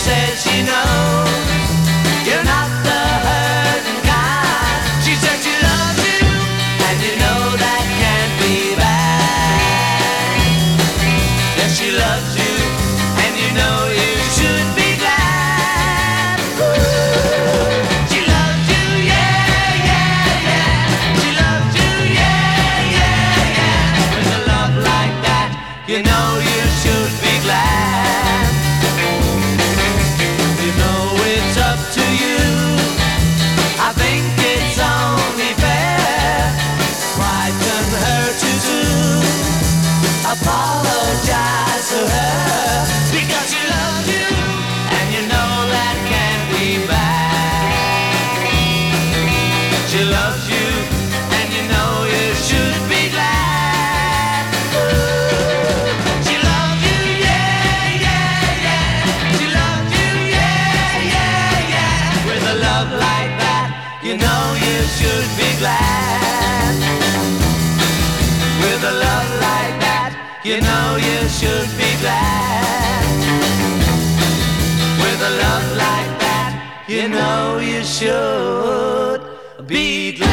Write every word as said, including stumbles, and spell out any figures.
says she knows you're not the hurting kind. She said she loves you, and you know that can't be bad. Yes, she loves you, and you know you should be glad. Ooh. She loves you, yeah, yeah, yeah. She loves you, yeah, yeah, yeah. With a love like that, you know you should be glad. You know it's up to you. I think it's only fair. Why couldn't her to do? Apologize to her because she loves you, and you know that can't be bad. She loves you, and you know you should be glad. Ooh. She loves you, yeah, yeah, yeah. She loves you, yeah, yeah, yeah. With a love like that, you know you should be glad. With a love like that, you know you should be glad. With a love like that, you know you should be glad.